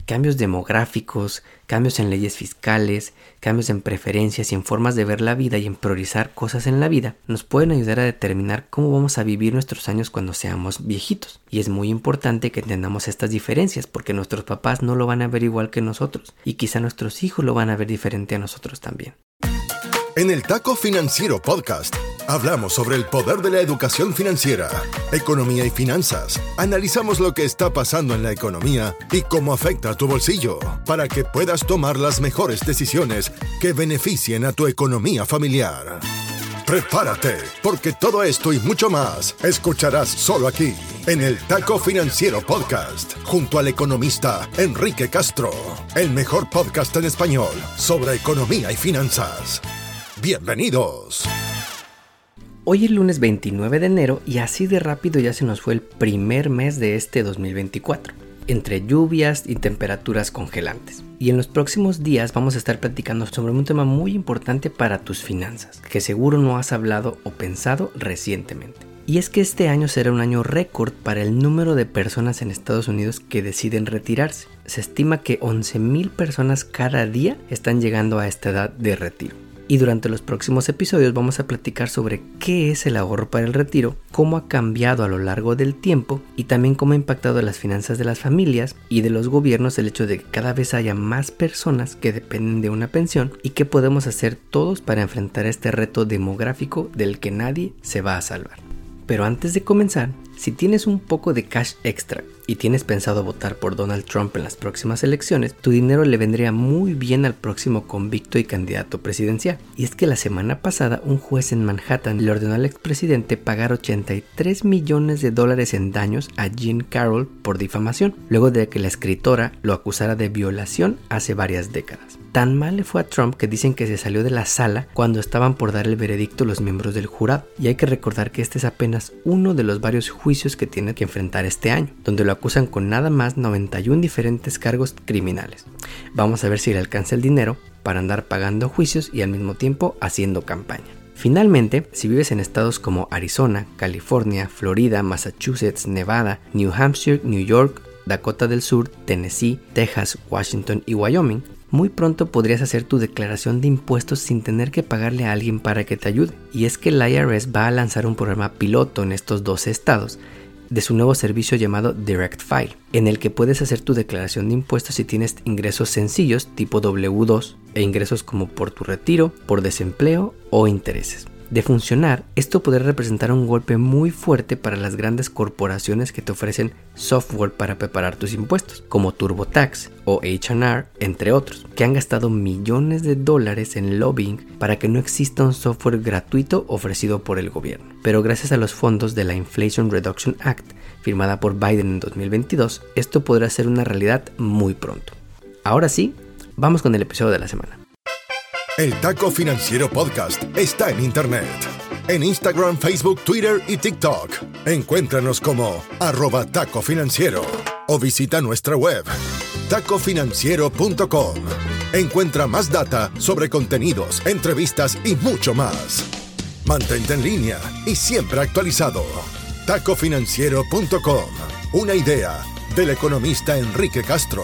Cambios demográficos, cambios en leyes fiscales, cambios en preferencias y en formas de ver la vida y en priorizar cosas en la vida nos pueden ayudar a determinar cómo vamos a vivir nuestros años cuando seamos viejitos. Y es muy importante que entendamos estas diferencias porque nuestros papás no lo van a ver igual que nosotros y quizá nuestros hijos lo van a ver diferente a nosotros también. En el Taco Financiero Podcast hablamos sobre el poder de la educación financiera, economía y finanzas. Analizamos lo que está pasando en la economía y cómo afecta a tu bolsillo para que puedas tomar las mejores decisiones que beneficien a tu economía familiar. Prepárate, porque todo esto y mucho más escucharás solo aquí, en el Taco Financiero Podcast, junto al economista Enrique Castro, el mejor podcast en español sobre economía y finanzas. ¡Bienvenidos! Hoy es lunes 29 de enero y así de rápido ya se nos fue el primer mes de este 2024, entre lluvias y temperaturas congelantes. Y en los próximos días vamos a estar platicando sobre un tema muy importante para tus finanzas, que seguro no has hablado o pensado recientemente. Y es que este año será un año récord para el número de personas en Estados Unidos que deciden retirarse. Se estima que 11,000 personas cada día están llegando a esta edad de retiro. Y durante los próximos episodios vamos a platicar sobre qué es el ahorro para el retiro, cómo ha cambiado a lo largo del tiempo y también cómo ha impactado las finanzas de las familias y de los gobiernos el hecho de que cada vez haya más personas que dependen de una pensión y qué podemos hacer todos para enfrentar este reto demográfico del que nadie se va a salvar. Pero antes de comenzar, si tienes un poco de cash extra y tienes pensado votar por Donald Trump en las próximas elecciones, tu dinero le vendría muy bien al próximo convicto y candidato presidencial. Y es que la semana pasada un juez en Manhattan le ordenó al expresidente pagar $83 millones en daños a Jean Carroll por difamación, luego de que la escritora lo acusara de violación hace varias décadas. Tan mal le fue a Trump que dicen que se salió de la sala cuando estaban por dar el veredicto los miembros del jurado. Y hay que recordar que este es apenas uno de los varios juicios que tiene que enfrentar este año, donde lo acusan con nada más 91 diferentes cargos criminales. Vamos a ver si le alcanza el dinero para andar pagando juicios y al mismo tiempo haciendo campaña. Finalmente, si vives en estados como Arizona, California, Florida, Massachusetts, Nevada, New Hampshire, New York, Dakota del Sur, Tennessee, Texas, Washington y Wyoming, muy pronto podrías hacer tu declaración de impuestos sin tener que pagarle a alguien para que te ayude. Y es que el IRS va a lanzar un programa piloto en estos 12 estados de su nuevo servicio llamado Direct File, en el que puedes hacer tu declaración de impuestos si tienes ingresos sencillos tipo W2 e ingresos como por tu retiro, por desempleo o intereses. De funcionar, esto podría representar un golpe muy fuerte para las grandes corporaciones que te ofrecen software para preparar tus impuestos, como TurboTax o H&R, entre otros, que han gastado millones de dólares en lobbying para que no exista un software gratuito ofrecido por el gobierno. Pero gracias a los fondos de la Inflation Reduction Act, firmada por Biden en 2022, esto podrá ser una realidad muy pronto. Ahora sí, vamos con el episodio de la semana. El Taco Financiero Podcast está en internet. En Instagram, Facebook, Twitter y TikTok. Encuéntranos como @tacofinanciero o visita nuestra web tacofinanciero.com. Encuentra más data sobre contenidos, entrevistas y mucho más. Mantente en línea y siempre actualizado. tacofinanciero.com. Una idea del economista Enrique Castro.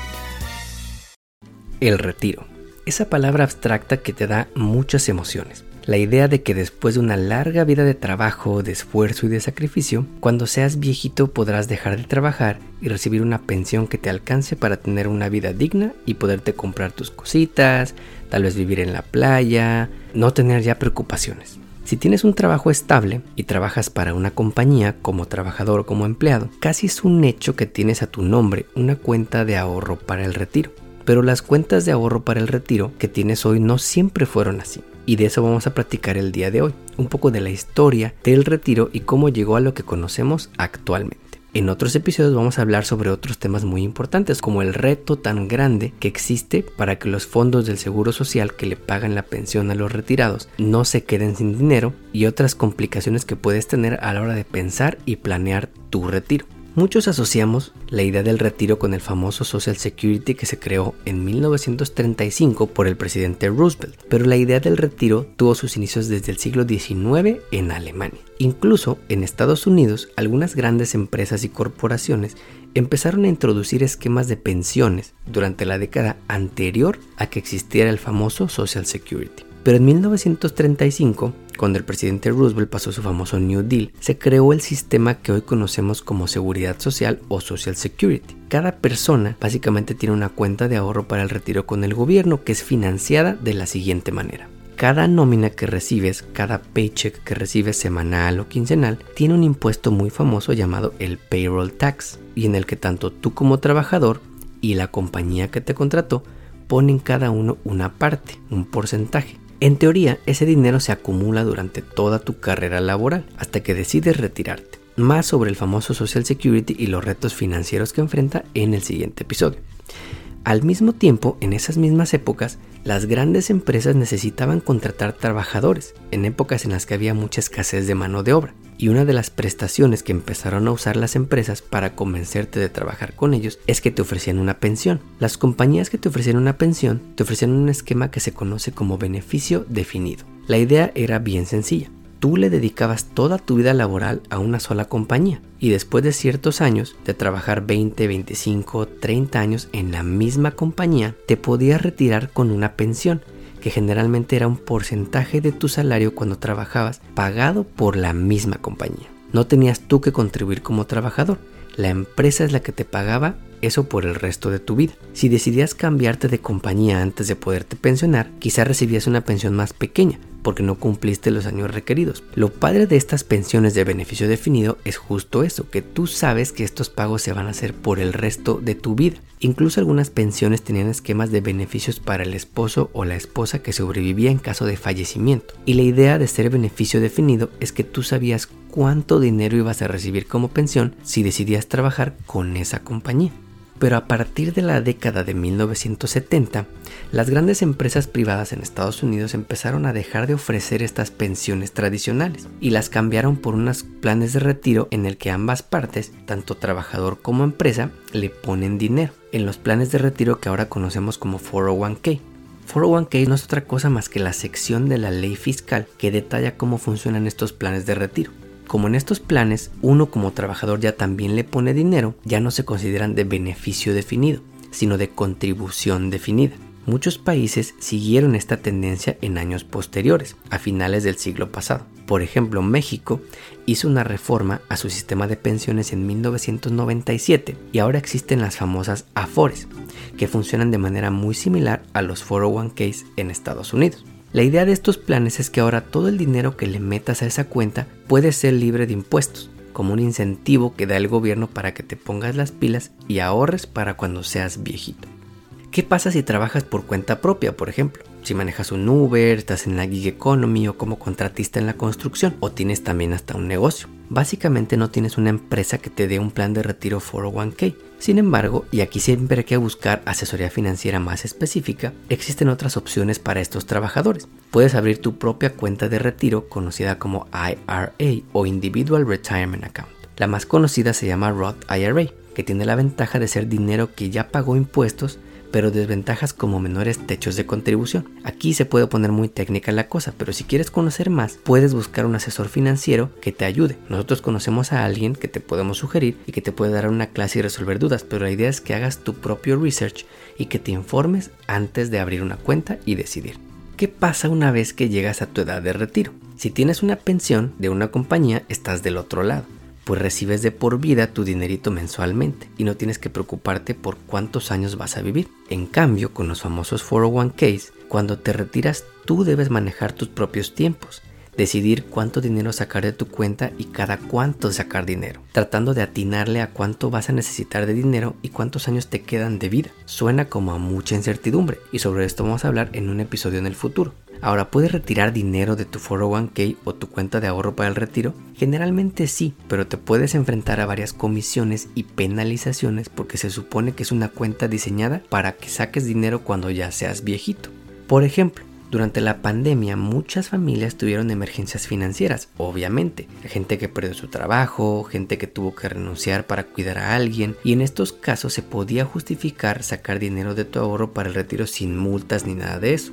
El retiro. Esa palabra abstracta que te da muchas emociones. La idea de que después de una larga vida de trabajo, de esfuerzo y de sacrificio, cuando seas viejito podrás dejar de trabajar y recibir una pensión que te alcance para tener una vida digna y poderte comprar tus cositas, tal vez vivir en la playa, no tener ya preocupaciones. Si tienes un trabajo estable y trabajas para una compañía como trabajador o como empleado, casi es un hecho que tienes a tu nombre una cuenta de ahorro para el retiro. Pero las cuentas de ahorro para el retiro que tienes hoy no siempre fueron así. Y de eso vamos a platicar el día de hoy. Un poco de la historia del retiro y cómo llegó a lo que conocemos actualmente. En otros episodios vamos a hablar sobre otros temas muy importantes, como el reto tan grande que existe para que los fondos del Seguro Social que le pagan la pensión a los retirados no se queden sin dinero y otras complicaciones que puedes tener a la hora de pensar y planear tu retiro. Muchos asociamos la idea del retiro con el famoso Social Security que se creó en 1935 por el presidente Roosevelt, pero la idea del retiro tuvo sus inicios desde el siglo XIX en Alemania. Incluso en Estados Unidos, algunas grandes empresas y corporaciones empezaron a introducir esquemas de pensiones durante la década anterior a que existiera el famoso Social Security. Pero en 1935, cuando el presidente Roosevelt pasó su famoso New Deal, se creó el sistema que hoy conocemos como Seguridad Social o Social Security. Cada persona básicamente tiene una cuenta de ahorro para el retiro con el gobierno que es financiada de la siguiente manera. Cada nómina que recibes, cada paycheck que recibes semanal o quincenal, tiene un impuesto muy famoso llamado el payroll tax, y en el que tanto tú como trabajador y la compañía que te contrató ponen cada uno una parte, un porcentaje. En teoría, ese dinero se acumula durante toda tu carrera laboral hasta que decides retirarte. Más sobre el famoso Social Security y los retos financieros que enfrenta en el siguiente episodio. Al mismo tiempo, en esas mismas épocas, las grandes empresas necesitaban contratar trabajadores, en épocas en las que había mucha escasez de mano de obra. Y una de las prestaciones que empezaron a usar las empresas para convencerte de trabajar con ellos es que te ofrecían una pensión. Las compañías que te ofrecían una pensión te ofrecían un esquema que se conoce como beneficio definido. La idea era bien sencilla. Tú le dedicabas toda tu vida laboral a una sola compañía y después de ciertos años de trabajar 20, 25, 30 años en la misma compañía, te podías retirar con una pensión que generalmente era un porcentaje de tu salario cuando trabajabas pagado por la misma compañía. No tenías tú que contribuir como trabajador, la empresa es la que te pagaba eso por el resto de tu vida. Si decidías cambiarte de compañía antes de poderte pensionar, quizás recibías una pensión más pequeña porque no cumpliste los años requeridos. Lo padre de estas pensiones de beneficio definido es justo eso, que tú sabes que estos pagos se van a hacer por el resto de tu vida. Incluso algunas pensiones tenían esquemas de beneficios para el esposo o la esposa que sobrevivía en caso de fallecimiento. Y la idea de ser beneficio definido es que tú sabías cuánto dinero ibas a recibir como pensión si decidías trabajar con esa compañía. Pero a partir de la década de 1970, las grandes empresas privadas en Estados Unidos empezaron a dejar de ofrecer estas pensiones tradicionales y las cambiaron por unos planes de retiro en el que ambas partes, tanto trabajador como empresa, le ponen dinero en los planes de retiro que ahora conocemos como 401k. 401k no es otra cosa más que la sección de la ley fiscal que detalla cómo funcionan estos planes de retiro. Como en estos planes, uno como trabajador ya también le pone dinero, ya no se consideran de beneficio definido, sino de contribución definida. Muchos países siguieron esta tendencia en años posteriores, a finales del siglo pasado. Por ejemplo, México hizo una reforma a su sistema de pensiones en 1997 y ahora existen las famosas Afores, que funcionan de manera muy similar a los 401ks en Estados Unidos. La idea de estos planes es que ahora todo el dinero que le metas a esa cuenta puede ser libre de impuestos, como un incentivo que da el gobierno para que te pongas las pilas y ahorres para cuando seas viejito. ¿Qué pasa si trabajas por cuenta propia, por ejemplo? Si manejas un Uber, estás en la gig economy o como contratista en la construcción, o tienes también hasta un negocio. Básicamente no tienes una empresa que te dé un plan de retiro 401k. Sin embargo, y aquí siempre hay que buscar asesoría financiera más específica, existen otras opciones para estos trabajadores. Puedes abrir tu propia cuenta de retiro conocida como IRA o Individual Retirement Account. La más conocida se llama Roth IRA, que tiene la ventaja de ser dinero que ya pagó impuestos, pero desventajas como menores techos de contribución. Aquí se puede poner muy técnica la cosa, pero si quieres conocer más, puedes buscar un asesor financiero que te ayude. Nosotros conocemos a alguien que te podemos sugerir y que te puede dar una clase y resolver dudas, pero la idea es que hagas tu propio research y que te informes antes de abrir una cuenta y decidir. ¿Qué pasa una vez que llegas a tu edad de retiro? Si tienes una pensión de una compañía, estás del otro lado, pues recibes de por vida tu dinerito mensualmente y no tienes que preocuparte por cuántos años vas a vivir. En cambio, con los famosos 401ks, cuando te retiras tú debes manejar tus propios tiempos, decidir cuánto dinero sacar de tu cuenta y cada cuánto sacar dinero, tratando de atinarle a cuánto vas a necesitar de dinero y cuántos años te quedan de vida. Suena como a mucha incertidumbre y sobre esto vamos a hablar en un episodio en el futuro. Ahora, ¿puedes retirar dinero de tu 401k o tu cuenta de ahorro para el retiro? Generalmente sí, pero te puedes enfrentar a varias comisiones y penalizaciones porque se supone que es una cuenta diseñada para que saques dinero cuando ya seas viejito. Por ejemplo, durante la pandemia muchas familias tuvieron emergencias financieras, obviamente. Gente que perdió su trabajo, gente que tuvo que renunciar para cuidar a alguien, y en estos casos se podía justificar sacar dinero de tu ahorro para el retiro sin multas ni nada de eso.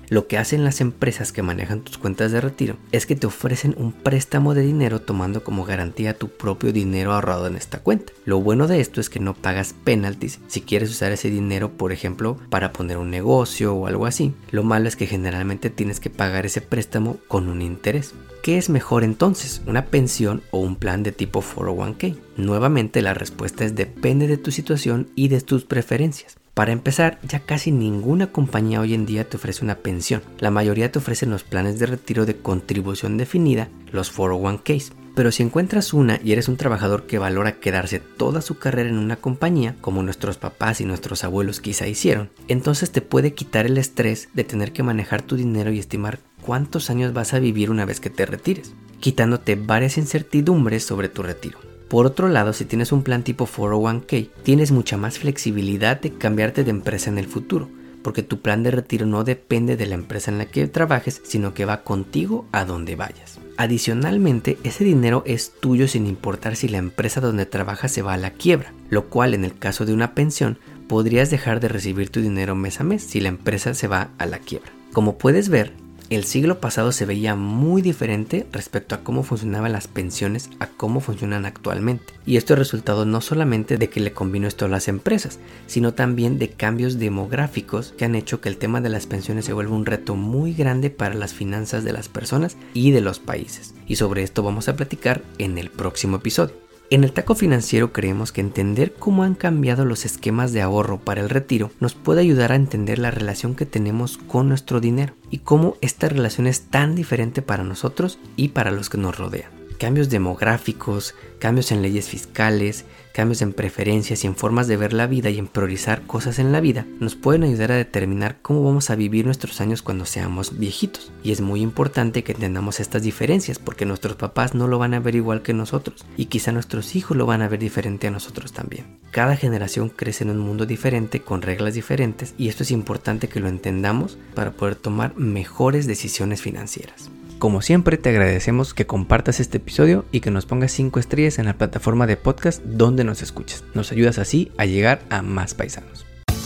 Lo que hacen las empresas que manejan tus cuentas de retiro es que te ofrecen un préstamo de dinero tomando como garantía tu propio dinero ahorrado en esta cuenta. Lo bueno de esto es que no pagas penalties si quieres usar ese dinero, por ejemplo, para poner un negocio o algo así. Lo malo es que generalmente tienes que pagar ese préstamo con un interés. ¿Qué es mejor entonces? ¿Una pensión o un plan de tipo 401k? Nuevamente la respuesta es depende de tu situación y de tus preferencias. Para empezar, ya casi ninguna compañía hoy en día te ofrece una pensión. La mayoría te ofrecen los planes de retiro de contribución definida, los 401ks. Pero si encuentras una y eres un trabajador que valora quedarse toda su carrera en una compañía, como nuestros papás y nuestros abuelos quizá hicieron, entonces te puede quitar el estrés de tener que manejar tu dinero y estimar cuántos años vas a vivir una vez que te retires, quitándote varias incertidumbres sobre tu retiro. Por otro lado, si tienes un plan tipo 401k, tienes mucha más flexibilidad de cambiarte de empresa en el futuro, porque tu plan de retiro no depende de la empresa en la que trabajes, sino que va contigo a donde vayas. Adicionalmente, ese dinero es tuyo sin importar si la empresa donde trabajas se va a la quiebra, lo cual en el caso de una pensión podrías dejar de recibir tu dinero mes a mes si la empresa se va a la quiebra. Como puedes ver, el siglo pasado se veía muy diferente respecto a cómo funcionaban las pensiones a cómo funcionan actualmente. Y esto es resultado no solamente de que le convino esto a las empresas, sino también de cambios demográficos que han hecho que el tema de las pensiones se vuelva un reto muy grande para las finanzas de las personas y de los países. Y sobre esto vamos a platicar en el próximo episodio. En el Taco Financiero creemos que entender cómo han cambiado los esquemas de ahorro para el retiro nos puede ayudar a entender la relación que tenemos con nuestro dinero y cómo esta relación es tan diferente para nosotros y para los que nos rodean. Cambios demográficos, cambios en leyes fiscales, cambios en preferencias y en formas de ver la vida y en priorizar cosas en la vida nos pueden ayudar a determinar cómo vamos a vivir nuestros años cuando seamos viejitos. Y es muy importante que entendamos estas diferencias porque nuestros papás no lo van a ver igual que nosotros y quizá nuestros hijos lo van a ver diferente a nosotros también. Cada generación crece en un mundo diferente con reglas diferentes y esto es importante que lo entendamos para poder tomar mejores decisiones financieras. Como siempre, te agradecemos que compartas este episodio y que nos pongas 5 estrellas en la plataforma de podcast donde nos escuchas. Nos ayudas así a llegar a más paisanos.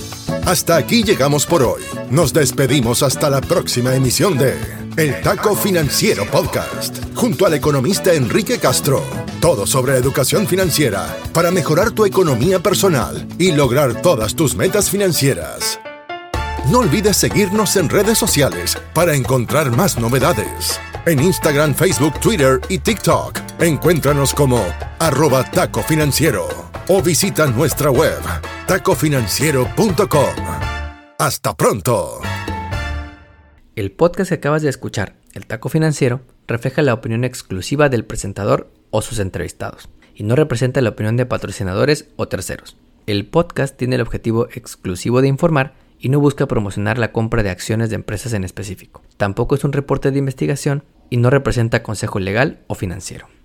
Hasta aquí llegamos por hoy. Nos despedimos hasta la próxima emisión de El Taco Financiero Podcast, junto al economista Enrique Castro. Todo sobre educación financiera para mejorar tu economía personal y lograr todas tus metas financieras. No olvides seguirnos en redes sociales para encontrar más novedades. En Instagram, Facebook, Twitter y TikTok, encuéntranos como @tacofinanciero o visita nuestra web tacofinanciero.com. ¡Hasta pronto! El podcast que acabas de escuchar, El Taco Financiero, refleja la opinión exclusiva del presentador o sus entrevistados y no representa la opinión de patrocinadores o terceros. El podcast tiene el objetivo exclusivo de informar y no busca promocionar la compra de acciones de empresas en específico. Tampoco es un reporte de investigación y no representa consejo legal o financiero.